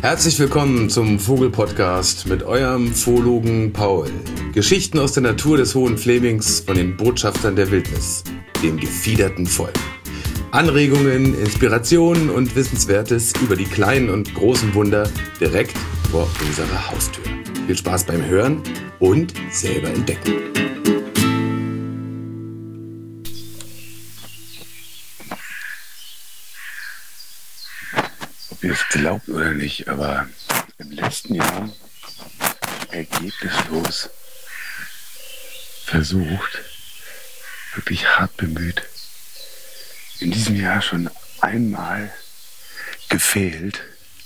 Herzlich willkommen zum Vogel-Podcast mit eurem Phologen Paul. Geschichten aus der Natur des Hohen Flemings von den Botschaftern der Wildnis, dem gefiederten Volk. Anregungen, Inspirationen und Wissenswertes über die kleinen und großen Wunder direkt vor unserer Haustür. Viel Spaß beim Hören und selber entdecken. Ob ihr es glaubt oder nicht, aber im letzten Jahr ergebnislos versucht, wirklich hart bemüht, in diesem Jahr schon einmal gefehlt.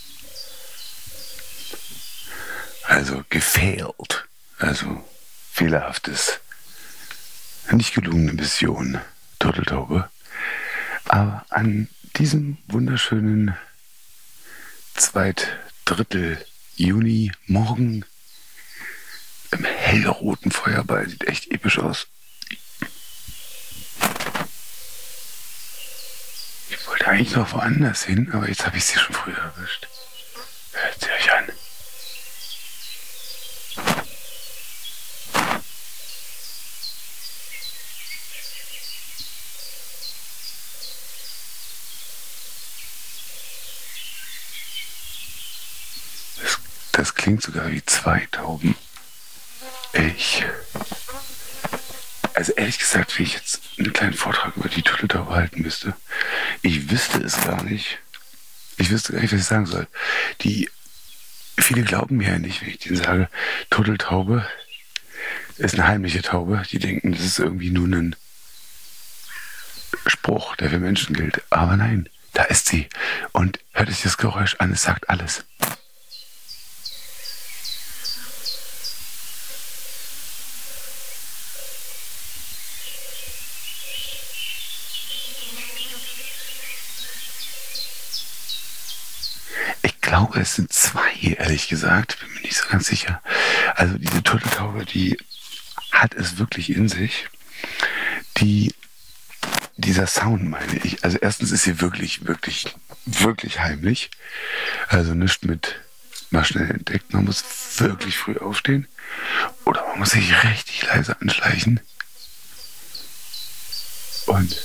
Also gefailt, also fehlerhaftes, nicht gelungene Mission, Turteltaube. Aber an diesem wunderschönen Zweitdrittel Juni morgen im hellroten Feuerball, sieht echt episch aus. Ich wollte eigentlich noch woanders hin, aber jetzt habe ich sie schon früher erwischt. Hört sie euch an. Das klingt sogar wie zwei Tauben. Also ehrlich gesagt, wenn ich jetzt einen kleinen Vortrag über die Turteltaube halten müsste, ich wüsste es gar nicht. Ich wüsste gar nicht, was ich sagen soll. Viele glauben mir ja nicht, wenn ich denen sage, Turteltaube ist eine heimliche Taube. Die denken, das ist irgendwie nur ein Spruch, der für Menschen gilt. Aber nein, da ist sie. Und hört euch das Geräusch an, es sagt alles. Ich glaube, es sind zwei, ehrlich gesagt. Bin mir nicht so ganz sicher. Also diese Turteltaube, die hat es wirklich in sich. Dieser Sound, meine ich. Also erstens ist sie wirklich, wirklich, wirklich heimlich. Also nichts mit mal schnell entdeckt. Man muss wirklich früh aufstehen. Oder man muss sich richtig leise anschleichen. Und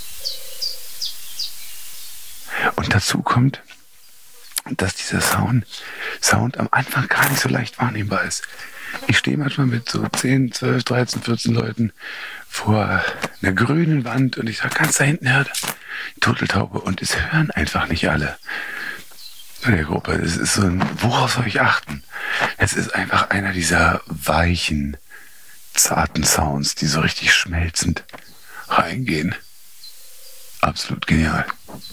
dazu kommt, dass dieser Sound am Anfang gar nicht so leicht wahrnehmbar ist. Ich stehe manchmal mit so 10, 12, 13, 14 Leuten vor einer grünen Wand und ich sage, ganz da hinten hört die Turteltaube und es hören einfach nicht alle in der Gruppe. Es ist so ein, worauf soll ich achten? Es ist einfach einer dieser weichen, zarten Sounds, die so richtig schmelzend reingehen. Absolut genial.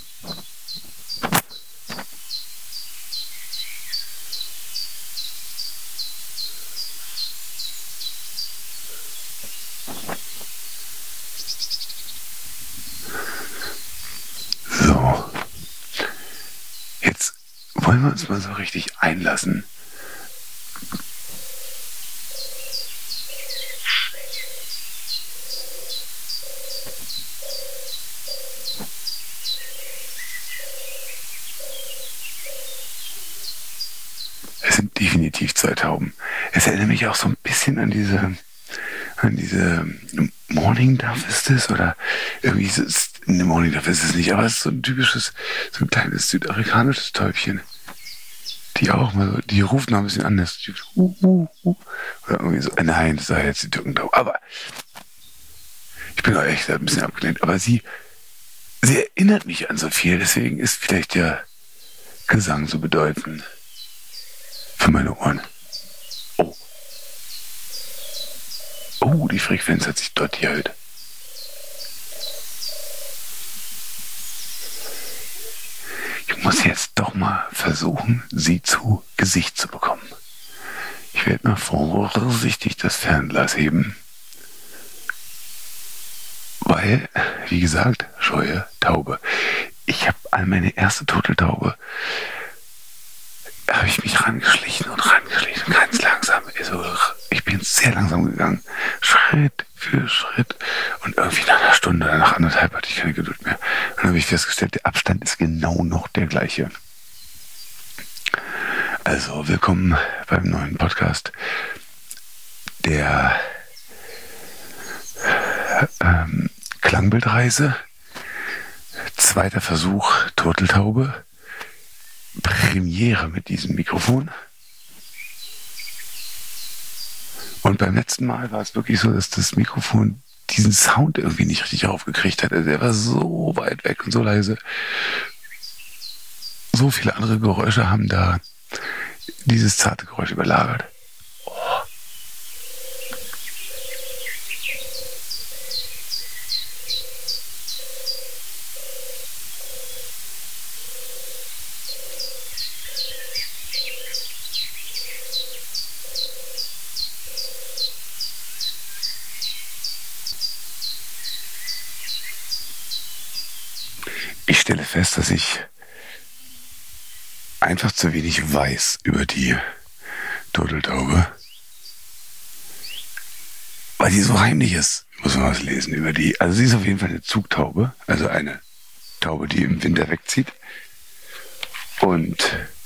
So, jetzt wollen wir uns mal so richtig einlassen. Es sind definitiv zwei Tauben. Es erinnert mich auch so ein bisschen an diese Morning Dove ist es, oder irgendwie so, eine Morning Dove ist es nicht, aber es ist so ein typisches, so ein kleines südamerikanisches Täubchen. Die auch mal so, die ruft noch ein bisschen anders. Oder irgendwie so, nein, das war jetzt die Türkentaube. Aber ich bin auch echt ein bisschen abgelenkt. Aber sie erinnert mich an so viel, deswegen ist vielleicht der Gesang so bedeutend für meine Ohren. Oh, die Frequenz hat sich dort erhöht. Ich muss jetzt doch mal versuchen, sie zu Gesicht zu bekommen. Ich werde mal vorsichtig das Fernglas heben. Weil, wie gesagt, scheue Taube. Ich habe an meine erste Turteltaube habe ich mich rangeschlichen und ganz langsam. Also ich bin sehr langsam gegangen, Schritt für Schritt, und irgendwie nach einer Stunde oder nach anderthalb hatte ich keine Geduld mehr. Und dann habe ich festgestellt, der Abstand ist genau noch der gleiche. Also, willkommen beim neuen Podcast der Klangbildreise. Zweiter Versuch, Turteltaube. Premiere mit diesem Mikrofon. Und beim letzten Mal war es wirklich so, dass das Mikrofon diesen Sound irgendwie nicht richtig aufgekriegt hat. Also er war so weit weg und so leise. So viele andere Geräusche haben da dieses zarte Geräusch überlagert. Oh. Ich stelle fest, dass ich einfach zu wenig weiß über die Turteltaube. Weil die so heimlich ist, muss man was lesen über die. Also sie ist auf jeden Fall eine Zugtaube, also eine Taube, die im Winter wegzieht. Und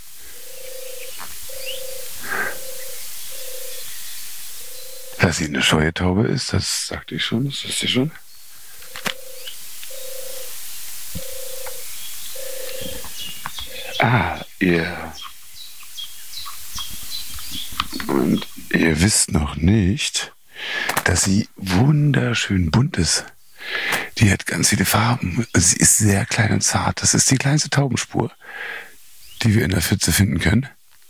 dass sie eine scheue Taube ist, das sagte ich schon, das wisst ihr schon. Und ihr wisst noch nicht, dass sie wunderschön bunt ist. Die hat ganz viele Farben. Sie ist sehr klein und zart. Das ist die kleinste Taubenspur, die wir in der Pfütze finden können.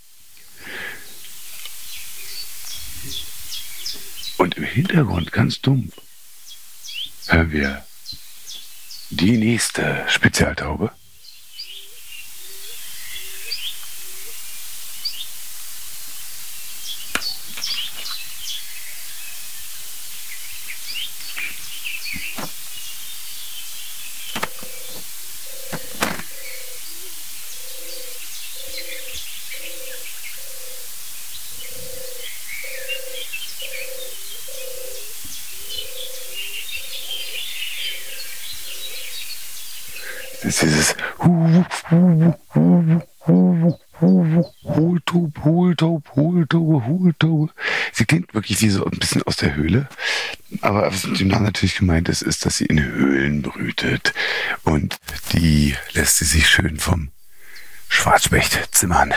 Und im Hintergrund, ganz dumpf, hören wir die nächste Spezialtaube. Das ist dieses Hohltaube. Sie klingt wirklich wie so ein bisschen aus der Höhle. Aber was mit dem Namen natürlich gemeint ist, ist, dass sie in Höhlen brütet. Und die lässt sie sich schön vom Schwarzspecht zimmern.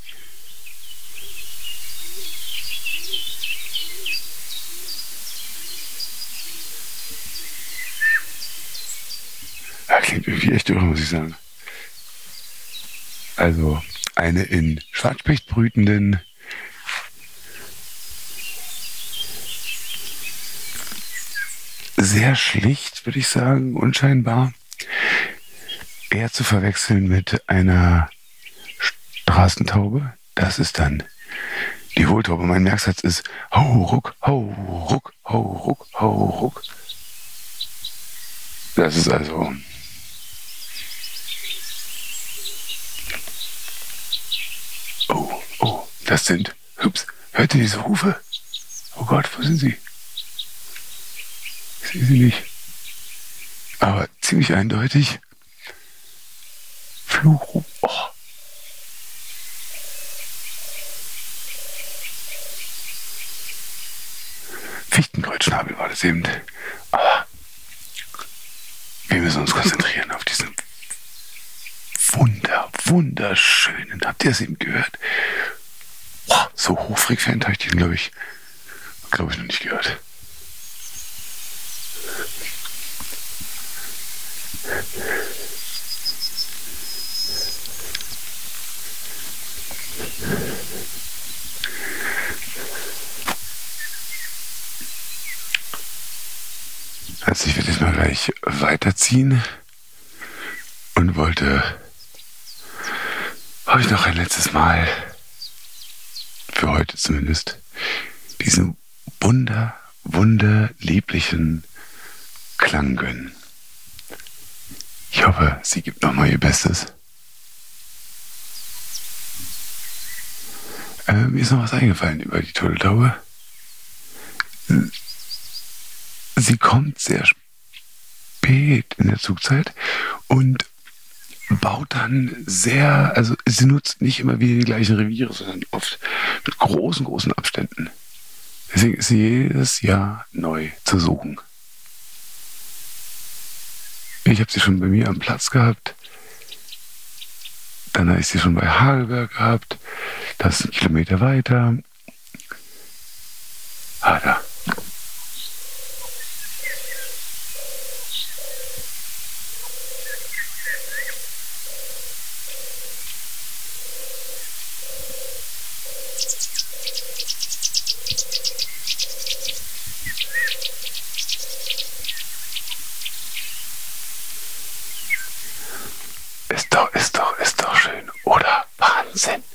Klingt irgendwie echt irre, muss ich sagen. Also eine in Schwarzspecht brütenden, sehr schlicht, würde ich sagen, unscheinbar. Eher zu verwechseln mit einer Straßentaube. Das ist dann die Hohltaube. Mein Merksatz ist hau, ruck, hau, ruck, hau, ruck, hau, ruck. Das ist also das sind, hört ihr diese Rufe? Oh Gott, wo sind sie? Ich sehe sie nicht. Aber ziemlich eindeutig. Fluchruf. Oh. Fichtenkreuzschnabel war das eben. Aber wir müssen uns konzentrieren auf diesen wunderschönen. Habt ihr es eben gehört? Wow, so hochfrequent habe ich den, glaube ich, noch nicht gehört. Also ich werde jetzt mal gleich weiterziehen und wollte euch noch ein letztes Mal, für heute zumindest, diesen wunderlieblichen Klang gönnen. Ich hoffe, sie gibt nochmal ihr Bestes. Mir ist noch was eingefallen über die Turteltaube. Sie kommt sehr spät in der Zugzeit und baut dann also sie nutzt nicht immer wieder die gleichen Reviere, sondern oft mit großen Abständen. Deswegen ist sie jedes Jahr neu zu suchen. Ich habe sie schon bei mir am Platz gehabt. Dann habe ich sie schon bei Hagelberg gehabt. Das ist 1 Kilometer weiter. Da. Ist doch schön, oder? Wahnsinn.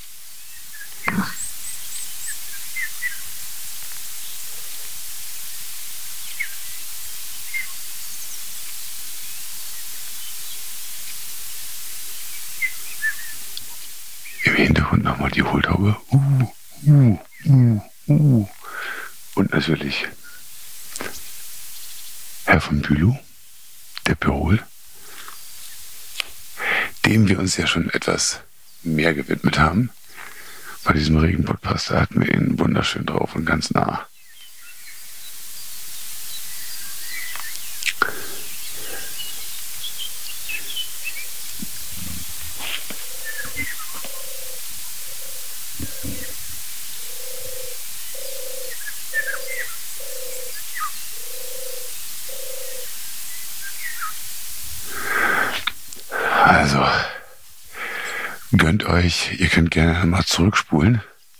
Im Hintergrund nochmal die Hohltaube. Und natürlich Herr von Bülow, der Pirol, dem wir uns ja schon etwas mehr gewidmet haben. Bei diesem Regenpodcast, da hatten wir ihn wunderschön drauf und ganz nah. Also, gönnt euch, ihr könnt gerne mal zurückspulen,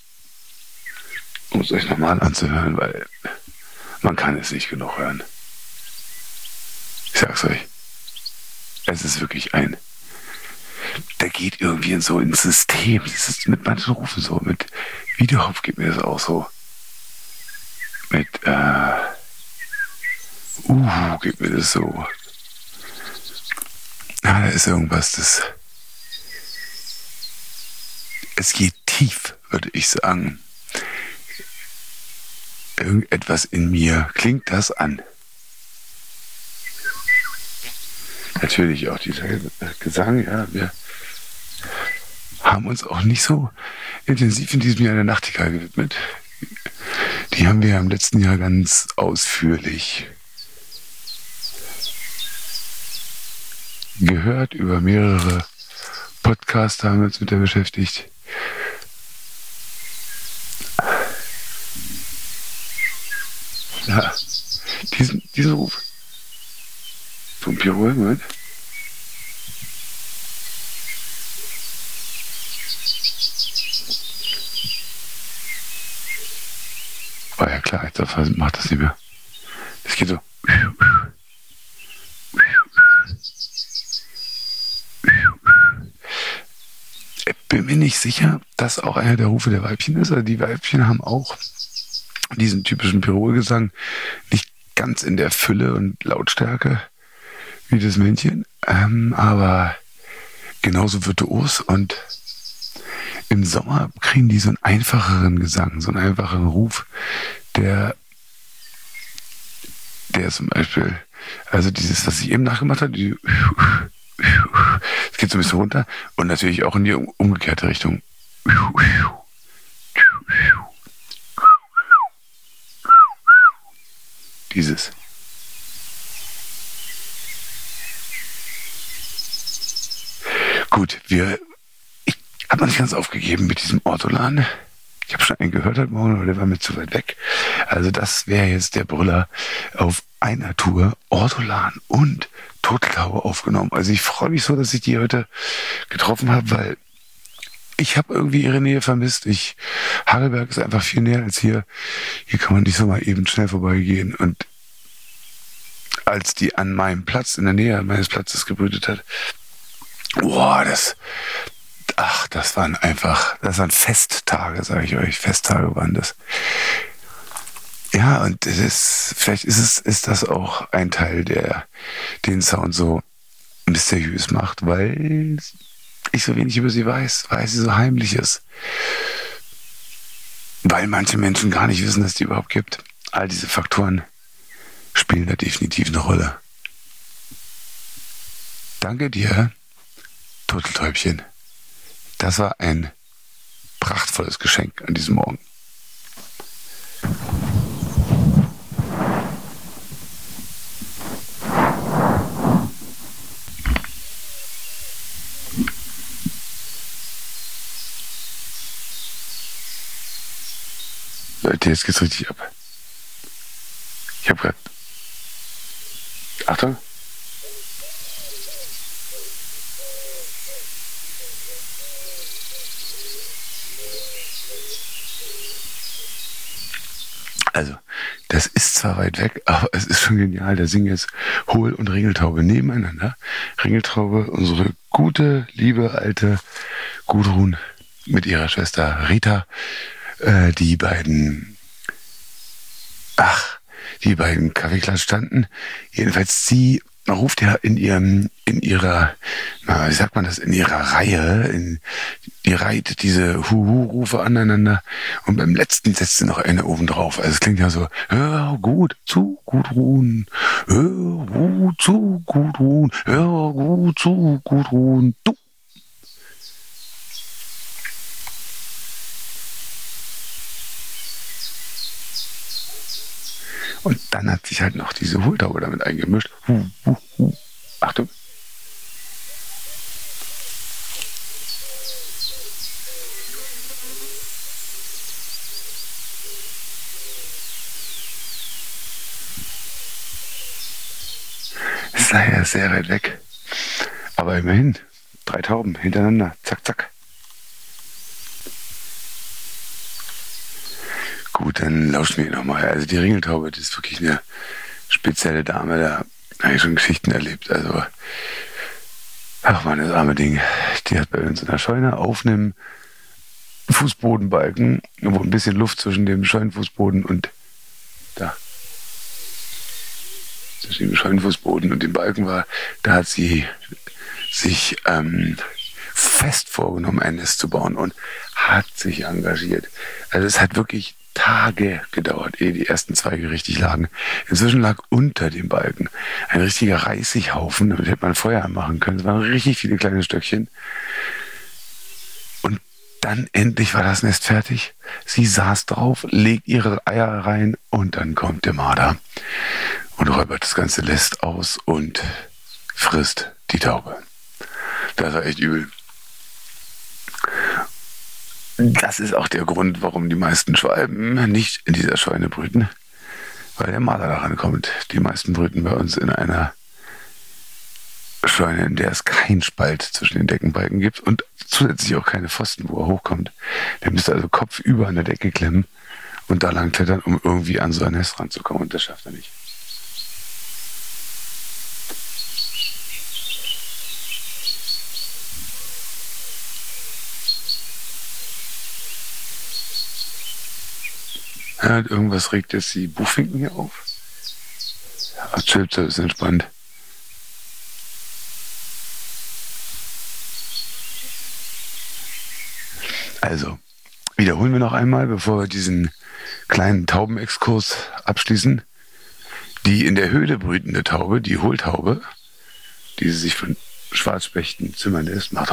um es euch nochmal anzuhören, weil man kann es nicht genug hören. Ich sag's euch, es ist wirklich der geht irgendwie ins System. Das ist mit manchen Rufen so, mit Wiedehopf geht mir das auch so. Mit, geht mir das so. Da ist irgendwas, es geht tief, würde ich sagen. Irgendetwas in mir klingt das an. Natürlich auch dieser Gesang, ja, wir haben uns auch nicht so intensiv in diesem Jahr der Nachtigall gewidmet. Die haben wir ja im letzten Jahr ganz ausführlich gehört, über mehrere Podcasts haben wir uns mit der beschäftigt. Ja, diesen Ruf vom Pirol, Moment. War ja klar, jetzt macht das nicht mehr. Das geht so. Bin mir nicht sicher, dass auch einer der Rufe der Weibchen ist. Also die Weibchen haben auch diesen typischen Pirolgesang, nicht ganz in der Fülle und Lautstärke wie das Männchen, aber genauso virtuos, und im Sommer kriegen die so einen einfacheren Gesang, so einen einfacheren Ruf, der zum Beispiel, also dieses, was ich eben nachgemacht habe, es geht so ein bisschen runter und natürlich auch in die umgekehrte Richtung. Dieses. Gut, ich habe noch nicht ganz aufgegeben mit diesem Ortolan. Ich habe schon einen gehört heute Morgen, aber der war mir zu weit weg. Also das wäre jetzt der Brüller auf einer Tour, Ortolan und Turteltaube aufgenommen. Also ich freue mich so, dass ich die heute getroffen habe, weil ich habe irgendwie ihre Nähe vermisst. Hagelberg ist einfach viel näher als hier. Hier kann man nicht so mal eben schnell vorbeigehen. Und als die an meinem Platz, in der Nähe meines Platzes gebrütet hat, das waren Festtage, sage ich euch. Festtage waren das. Ja, und vielleicht ist das auch ein Teil, der den Sound so mysteriös macht, weil ich so wenig über sie weiß, weil sie so heimlich ist. Weil manche Menschen gar nicht wissen, dass es die überhaupt gibt. All diese Faktoren spielen da definitiv eine Rolle. Danke dir Turteltäubchen. Das war ein prachtvolles Geschenk an diesem Morgen. Leute, jetzt geht's richtig ab. Ich habe gerade... Achtung. Also, das ist zwar weit weg, aber es ist schon genial. Da singen jetzt Hohl und Ringeltaube nebeneinander. Ringeltaube, unsere gute, liebe, alte Gudrun mit ihrer Schwester Rita. Die beiden Kaffeeklatsch standen. Jedenfalls sie ruft ja in ihrer Reihe, die reiht diese Huhu-Rufe aneinander und beim letzten setzt sie noch eine oben drauf. Also es klingt ja so, hör gut zu, Gudrun, hör gut zu, Gudrun, hör gut zu, Gudrun, du. Und dann hat sich halt noch diese Hohltaube damit eingemischt. Achtung. Ist leider sehr weit weg. Aber immerhin, 3 Tauben hintereinander. Zack, zack. Gut, dann lauschen wir nochmal. Also die Ringeltaube, das ist wirklich eine spezielle Dame. Da habe ich schon Geschichten erlebt. Also, ach man, das arme Ding. Die hat bei uns in der Scheune auf einem Fußbodenbalken, wo ein bisschen Luft zwischen dem Scheunenfußboden und zwischen dem Scheunenfußboden und dem Balken war, da hat sie sich fest vorgenommen, ein Nest zu bauen und hat sich engagiert. Also es hat wirklich Tage gedauert, ehe die ersten Zweige richtig lagen. Inzwischen lag unter dem Balken ein richtiger Reisighaufen, damit hätte man Feuer anmachen können. Es waren richtig viele kleine Stöckchen. Und dann endlich war das Nest fertig. Sie saß drauf, legt ihre Eier rein und dann kommt der Marder und räubert das ganze Nest aus und frisst die Taube. Das war echt übel. Das ist auch der Grund, warum die meisten Schwalben nicht in dieser Scheune brüten, weil der Marder daran kommt. Die meisten brüten bei uns in einer Scheune, in der es keinen Spalt zwischen den Deckenbalken gibt und zusätzlich auch keine Pfosten, wo er hochkommt. Der müsste also kopfüber an der Decke klemmen und da lang klettern, um irgendwie an so ein Nest ranzukommen, und das schafft er nicht. Ja, irgendwas regt jetzt die Buchfinken hier auf. Ja, chillt, ist entspannt. Also, wiederholen wir noch einmal, bevor wir diesen kleinen Taubenexkurs abschließen. Die in der Höhle brütende Taube, die Hohltaube, die sich von Schwarzspechten zimmern lässt, macht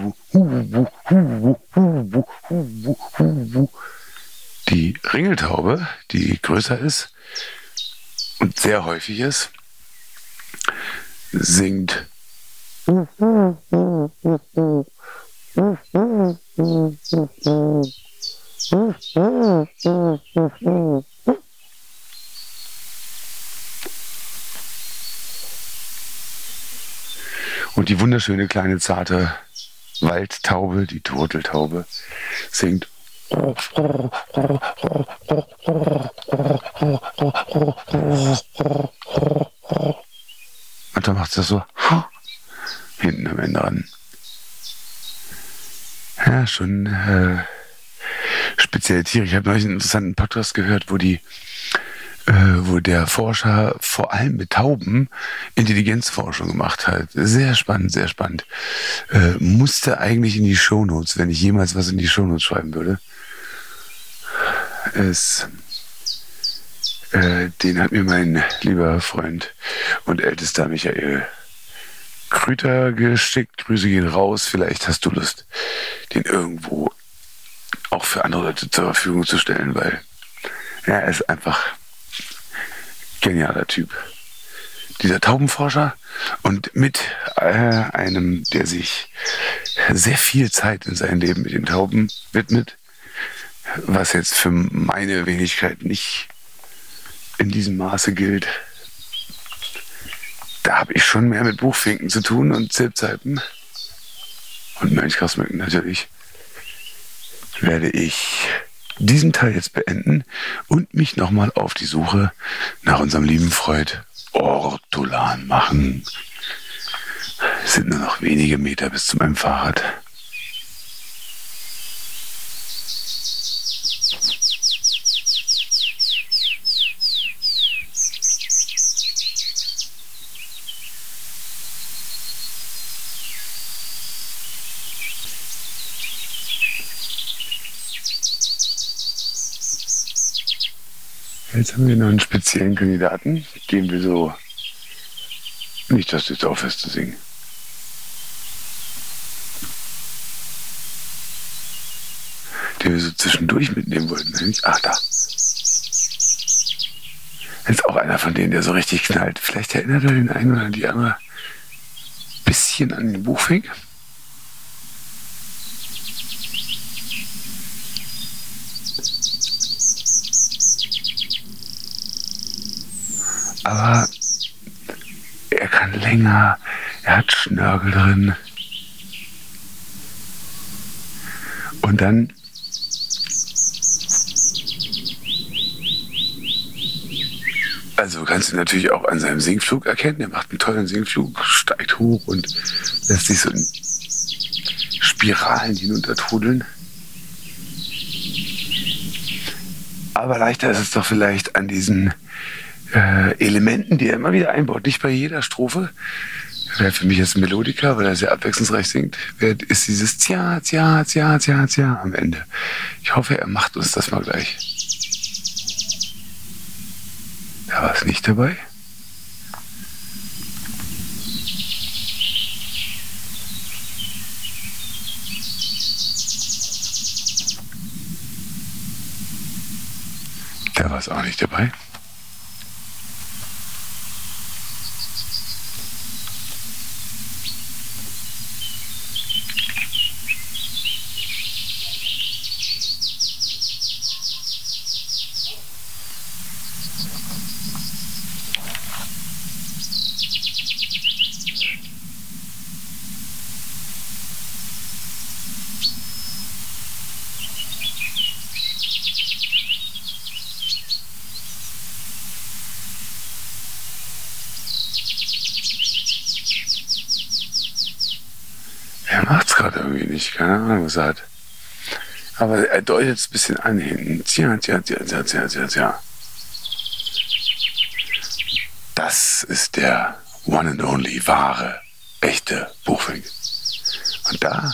Die Ringeltaube, die größer ist und sehr häufig ist, singt und die wunderschöne kleine zarte Waldtaube, die Turteltaube, singt und dann macht sie das so hinten am Ende ran. Ja, schon spezielle Tiere. Ich habe neulich einen interessanten Podcast gehört, wo der Forscher vor allem mit Tauben Intelligenzforschung gemacht hat. Sehr spannend, sehr spannend. Musste eigentlich in die Shownotes, wenn ich jemals was in die Shownotes schreiben würde. Den hat mir mein lieber Freund und ältester Michael Krüter geschickt. Grüße gehen raus. Vielleicht hast du Lust, den irgendwo auch für andere Leute zur Verfügung zu stellen, weil er ist einfach genialer Typ. Dieser Taubenforscher und mit einem, der sich sehr viel Zeit in seinem Leben mit den Tauben widmet, was jetzt für meine Wenigkeit nicht in diesem Maße gilt. Da habe ich schon mehr mit Buchfinken zu tun und Zilpzalpen und Mönchgrasmücken natürlich. Werde ich diesen Teil jetzt beenden und mich nochmal auf die Suche nach unserem lieben Freund Ortolan machen. Es sind nur noch wenige Meter bis zu meinem Fahrrad. Jetzt haben wir noch einen speziellen Kandidaten, den wir so, nicht, dass du jetzt aufhörst zu singen, den wir so zwischendurch mitnehmen wollten. Ach, da. Jetzt auch einer von denen, der so richtig knallt. Vielleicht erinnert er den einen oder die andere ein bisschen an den Buchfink. Aber er kann länger, er hat Schnörkel drin. Und dann also kannst du ihn natürlich auch an seinem Sinkflug erkennen. Er macht einen tollen Sinkflug, steigt hoch und lässt sich so in Spiralen hinuntertrudeln. Aber leichter ist es doch vielleicht an diesen Elementen, die er immer wieder einbaut. Nicht bei jeder Strophe. Wäre für mich jetzt ein Melodiker, weil er sehr abwechslungsreich singt. Ist dieses Tja, Tja, Tja, Tja, Tja am Ende. Ich hoffe, er macht uns das mal gleich. Da war es nicht dabei. Da war es auch nicht dabei. Er macht's gerade irgendwie nicht, keine Ahnung, was er hat. Aber er deutet es ein bisschen an hinten. Tja, tja, tja, tja, tja, tja, tja. Das ist der one and only, wahre, echte Buchfink. Und da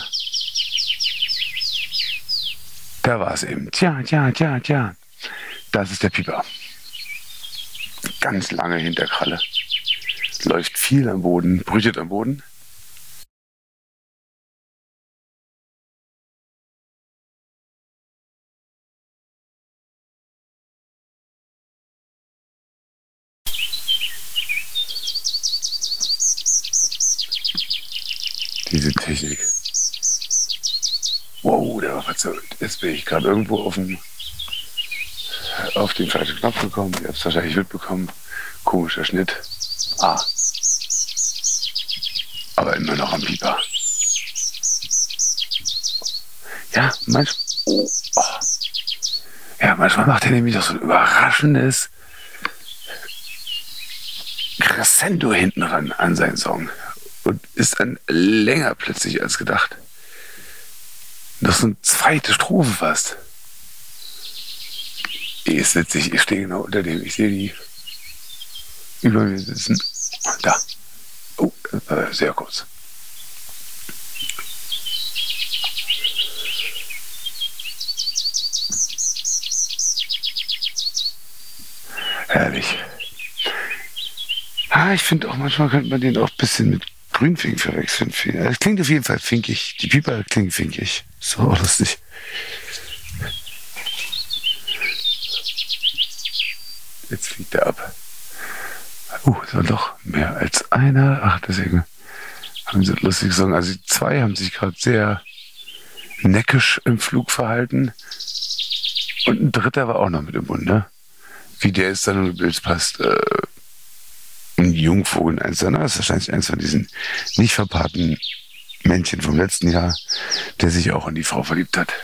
war es eben. Tja, tja, tja, tja. Das ist der Pieper. Ganz lange Hinterkralle. Läuft viel am Boden, brütet am Boden. Diese Technik. Wow, der war verzögert. Jetzt bin ich gerade irgendwo auf den falschen Knopf gekommen. Ihr habt es wahrscheinlich mitbekommen. Komischer Schnitt. Aber immer noch am Pieper. Ja, manchmal macht er nämlich auch so ein überraschendes Crescendo hinten ran an seinen Song. Und ist dann länger plötzlich als gedacht. Noch so eine zweite Strophe fast. Ist witzig, ich stehe genau unter dem. Ich sehe die über mir sitzen. Da. Oh, das war sehr kurz. Herrlich. Ich finde auch, manchmal könnte man den auch ein bisschen mit Grünfink verwechseln. Es klingt auf jeden Fall finkig. Die Pieper klingen finkig. So lustig. Jetzt fliegt er ab. Es war doch mehr als einer. Ach, deswegen haben sie lustig gesungen. Also die zwei haben sich gerade sehr neckisch im Flug verhalten. Und ein dritter war auch noch mit im Bunde. Wie der ist dann im Bild passt. Ein Jungvogel, das ist wahrscheinlich eins von diesen nicht verpaarten Männchen vom letzten Jahr, der sich auch in die Frau verliebt hat.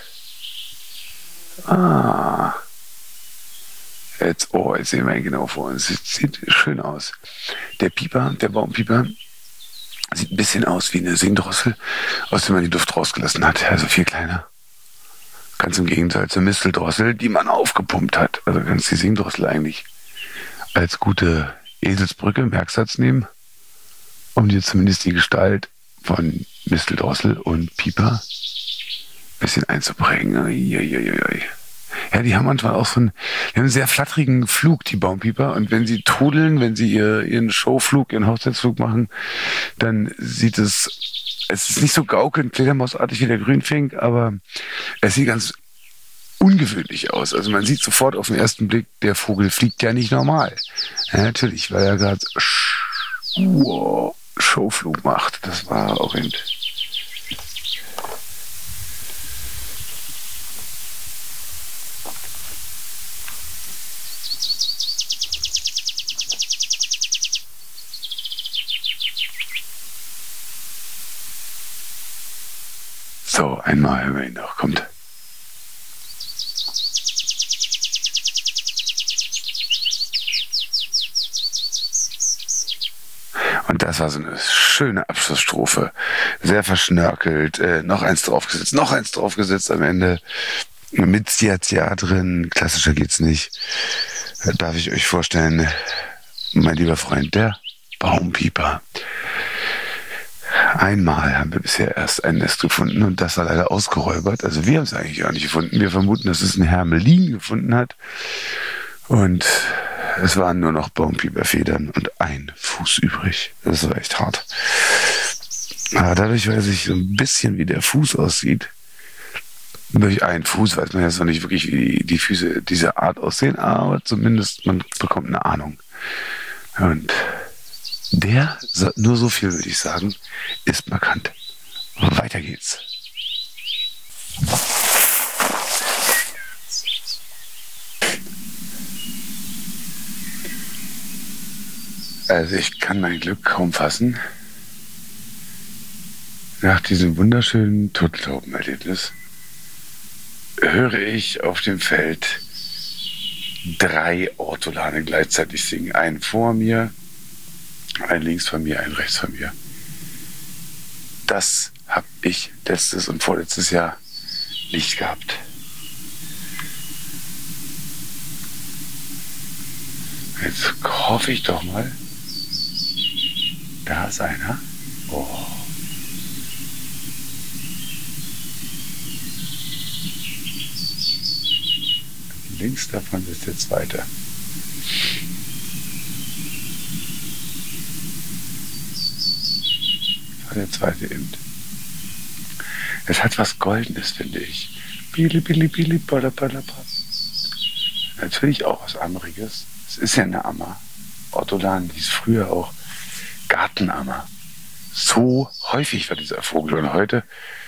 Jetzt sehen wir ihn genau vor uns. Sieht schön aus. Der Baumpieper, sieht ein bisschen aus wie eine Singdrossel, aus der man die Luft rausgelassen hat. Also viel kleiner. Ganz im Gegenteil zur Misteldrossel, die man aufgepumpt hat. Also kannst die Singdrossel eigentlich als gute Eselsbrücke, Merksatz nehmen, um dir zumindest die Gestalt von Misteldrossel und Pieper ein bisschen einzuprägen. Ja, die haben manchmal auch die haben einen sehr flatterigen Flug, die Baumpieper. Und wenn sie trudeln, wenn sie ihren Showflug, ihren Hochzeitsflug machen, dann sieht es ist nicht so gaukelnd, fledermausartig wie der Grünfink, aber es sieht ganz ungewöhnlich aus. Also man sieht sofort auf den ersten Blick, der Vogel fliegt ja nicht normal. Ja, natürlich, weil er gerade Showflug macht. Das war auch eben. So, einmal hören wir ihn noch, kommt. Und das war so eine schöne Abschlussstrophe. Sehr verschnörkelt, noch eins draufgesetzt am Ende. Mit Sia drin, klassischer geht's nicht. Darf ich euch vorstellen, mein lieber Freund, der Baumpieper. Einmal haben wir bisher erst ein Nest gefunden und das war leider ausgeräubert. Also wir haben es eigentlich gar nicht gefunden. Wir vermuten, dass es ein Hermelin gefunden hat. Und es waren nur noch Baumpieperfedern und ein Fuß übrig. Das war echt hart. Aber dadurch weiß ich so ein bisschen, wie der Fuß aussieht. Durch einen Fuß weiß man jetzt noch nicht wirklich, wie die Füße dieser Art aussehen, aber zumindest man bekommt eine Ahnung. Und der, nur so viel würde ich sagen, ist markant. Weiter geht's. Also ich kann mein Glück kaum fassen. Nach diesem wunderschönen Turteltaubenerlebnis höre ich auf dem Feld 3 Ortolane gleichzeitig singen. Einen vor mir, einen links von mir, einen rechts von mir. Das habe ich letztes und vorletztes Jahr nicht gehabt. Jetzt hoffe ich doch mal, da ist einer. Oh. Links davon ist der zweite. Das war der zweite eben. Es hat was Goldenes, finde ich. Bili, bili, bili, bala, bala, bala. Natürlich auch was Ammeriges. Es ist ja eine Ammer. Ortolan hieß früher auch Gartenammer. So häufig war dieser Vogel. Und heute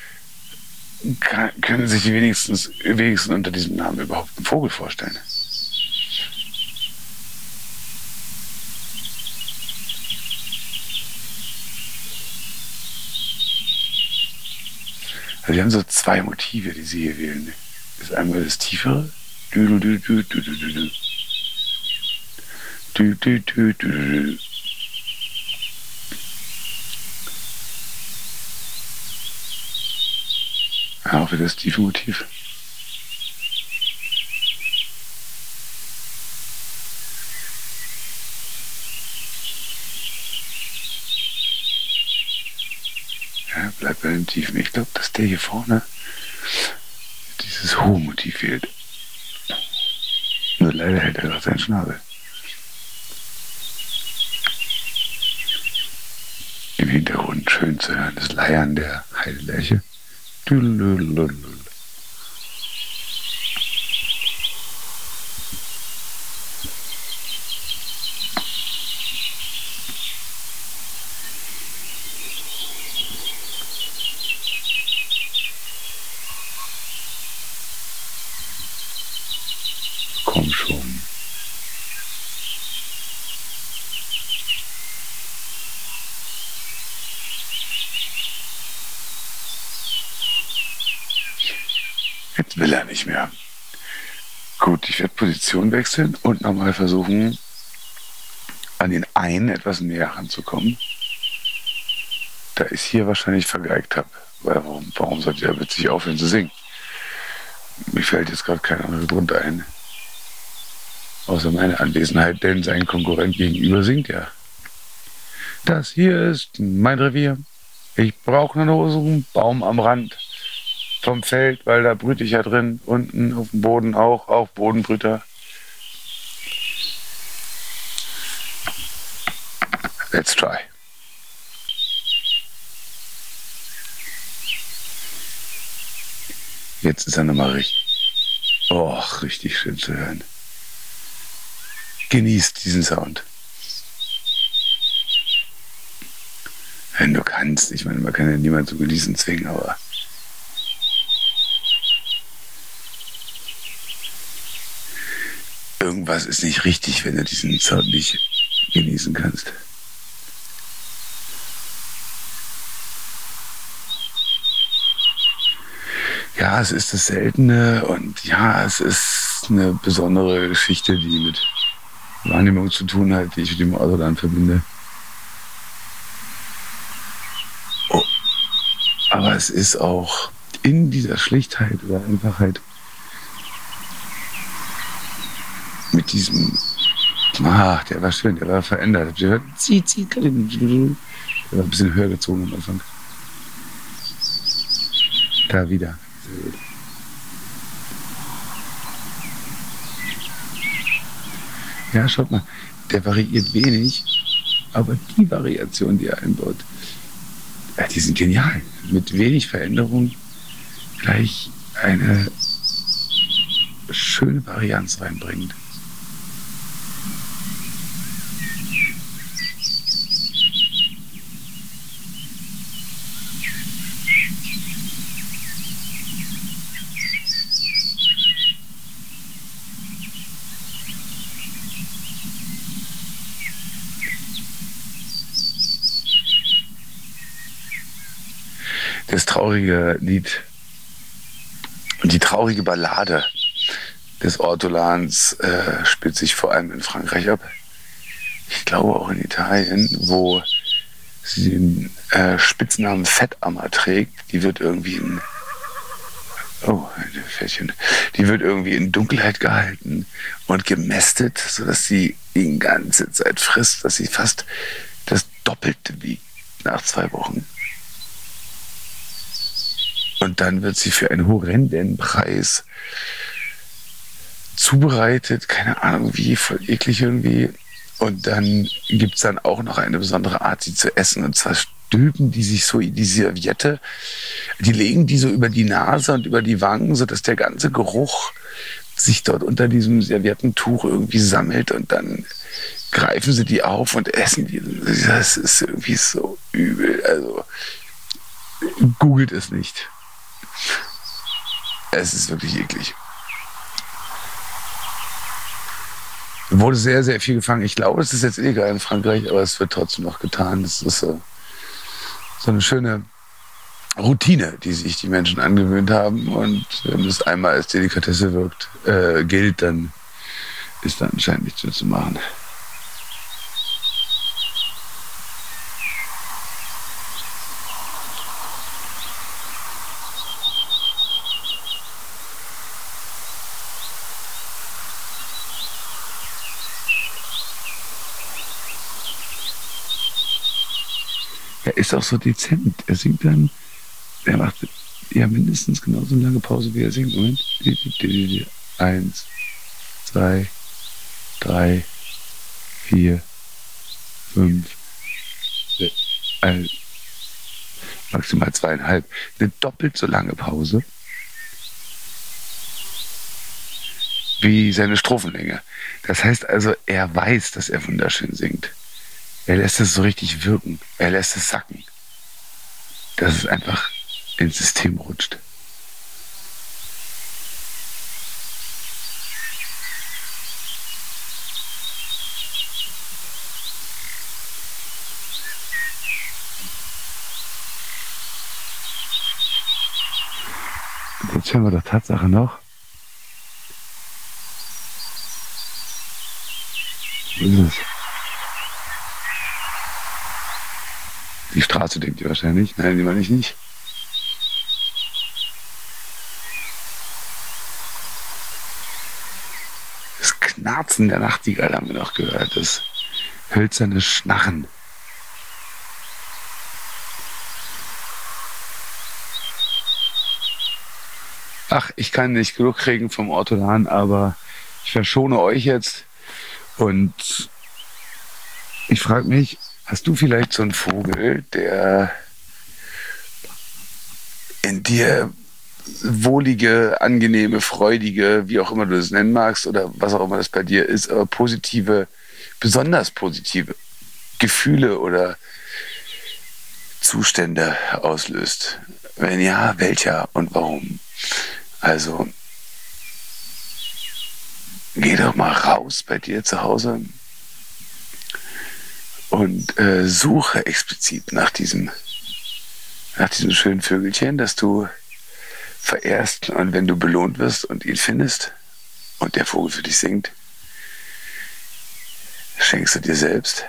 können sich die wenigsten unter diesem Namen überhaupt einen Vogel vorstellen. Also wir haben so 2 Motive, die sie hier wählen. Das ist einmal das tiefere. Düdel, düdel, düdel, düdel. Düdel, düdel, düdel. Ja, auch wieder das tiefe Motiv. Ja, bleibt bei dem Tiefen. Ich glaube, dass der hier vorne dieses hohe Motiv fehlt. Nur leider hält er gerade seinen Schnabel. Im Hintergrund schön zu hören, das Leiern der Heidelerche. Tüdelüdelüdelü. Komm schon. Jetzt will er nicht mehr. Gut, ich werde Position wechseln und nochmal versuchen, an den einen etwas näher ranzukommen, da ich es hier wahrscheinlich vergeigt habe. Weil warum sollte er witzig aufhören zu singen? Mir fällt jetzt gerade kein anderer Grund ein. Außer meine Anwesenheit, denn sein Konkurrent gegenüber singt ja. Das hier ist mein Revier. Ich brauche einen Hosen, Baum am Rand vom Feld, weil da brüte ich ja drin. Unten auf dem Boden auch Bodenbrüter. Let's try. Jetzt ist er nochmal richtig schön zu hören. Genießt diesen Sound. Wenn du kannst. Ich meine, man kann ja niemanden zu genießen zwingen, aber irgendwas ist nicht richtig, wenn du diesen Sound nicht genießen kannst. Ja, es ist das Seltene und ja, es ist eine besondere Geschichte, die mit Wahrnehmung zu tun hat, die ich mit dem Autoland verbinde. Oh. Aber es ist auch in dieser Schlichtheit oder Einfachheit mit diesem, der war schön, der war verändert. Habt ihr gehört? Der war ein bisschen höher gezogen am Anfang. Da wieder. Sehr gut. Ja, schaut mal, der variiert wenig, aber die Variation, die er einbaut, ja, die sind genial. Mit wenig Veränderung gleich eine schöne Varianz reinbringt. Das traurige Lied und die traurige Ballade des Ortolans spielt sich vor allem in Frankreich ab. Ich glaube auch in Italien, wo sie den Spitznamen Fettammer trägt. Die wird irgendwie die wird irgendwie in Dunkelheit gehalten und gemästet, sodass sie die ganze Zeit frisst, dass sie fast das Doppelte wiegt nach 2 Wochen. Und dann wird sie für einen horrenden Preis zubereitet, keine Ahnung wie, voll eklig irgendwie. Und dann gibt es dann auch noch eine besondere Art, sie zu essen. Und zwar stülpen die sich so in die Serviette, die legen die so über die Nase und über die Wangen, sodass der ganze Geruch sich dort unter diesem Serviettentuch irgendwie sammelt. Und dann greifen sie die auf und essen die. Das ist irgendwie so übel. Also googelt es nicht. Es ist wirklich eklig. Wurde sehr, sehr viel gefangen. Ich glaube, es ist jetzt illegal in Frankreich, aber es wird trotzdem noch getan. Das ist so eine schöne Routine, die sich die Menschen angewöhnt haben. Und wenn es einmal als Delikatesse gilt, dann ist da anscheinend nichts mehr zu machen. Er ist auch so dezent. Er singt dann, er macht ja mindestens genauso eine lange Pause, wie er singt. Moment. 1, 2, 3, 4, 5, maximal 2,5. Eine doppelt so lange Pause wie seine Strophenlänge. Das heißt also, er weiß, dass er wunderschön singt. Er lässt es so richtig wirken. Er lässt es sacken. Dass es einfach ins System rutscht. Jetzt hören wir doch Tatsache noch. Wo ist es? Die Straße, denkt ihr wahrscheinlich. Nein, die meine ich nicht. Das Knarzen der Nachtigall haben wir noch gehört. Das hölzerne Schnarren. Ach, ich kann nicht genug kriegen vom Ortolan, aber ich verschone euch jetzt. Und ich frage mich, hast du vielleicht so einen Vogel, der in dir wohlige, angenehme, freudige, wie auch immer du das nennen magst oder was auch immer das bei dir ist, aber positive, besonders positive Gefühle oder Zustände auslöst? Wenn ja, welcher und warum? Also, geh doch mal raus bei dir zu Hause und suche explizit nach diesem schönen Vögelchen, das du verehrst. Und wenn du belohnt wirst und ihn findest und der Vogel für dich singt, schenkst du dir selbst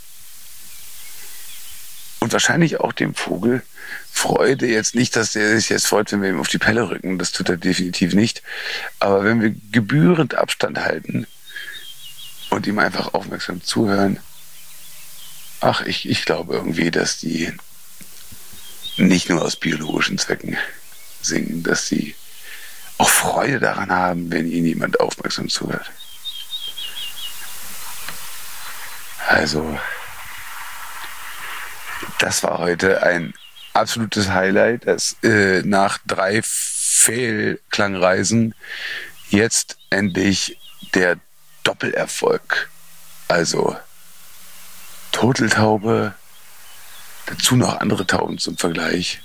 und wahrscheinlich auch dem Vogel Freude. Jetzt nicht, dass der sich jetzt freut, wenn wir ihm auf die Pelle rücken. Das tut er definitiv nicht. Aber wenn wir gebührend Abstand halten und ihm einfach aufmerksam zuhören, ich glaube irgendwie, dass die nicht nur aus biologischen Zwecken singen, dass sie auch Freude daran haben, wenn ihnen jemand aufmerksam zuhört. Also, das war heute ein absolutes Highlight, dass nach 3 Fehlklangreisen jetzt endlich der Doppelerfolg. Also Turteltaube, dazu noch andere Tauben zum Vergleich.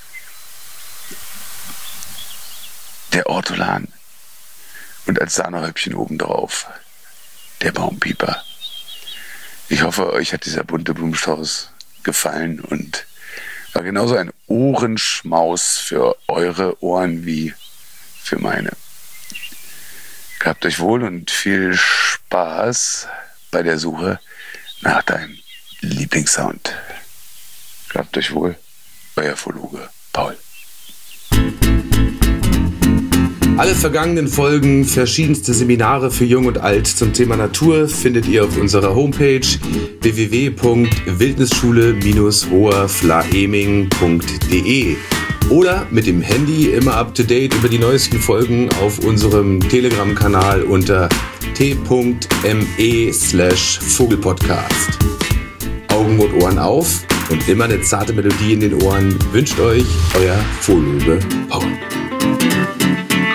Der Ortolan und als Sahnehäubchen obendrauf der Baumpieper. Ich hoffe, euch hat dieser bunte Blumenstrauß gefallen und war genauso ein Ohrenschmaus für eure Ohren wie für meine. Gehabt euch wohl und viel Spaß bei der Suche nach deinem Lieblingssound. Gehabt euch wohl, euer Phologe Paul. Alle vergangenen Folgen, verschiedenste Seminare für Jung und Alt zum Thema Natur findet ihr auf unserer Homepage www.wildnisschule-hoherflaeming.de oder mit dem Handy immer up to date über die neuesten Folgen auf unserem Telegram-Kanal unter t.me/Vogelpodcast. Augen und Ohren auf und immer eine zarte Melodie in den Ohren wünscht euch euer Phologe Paul.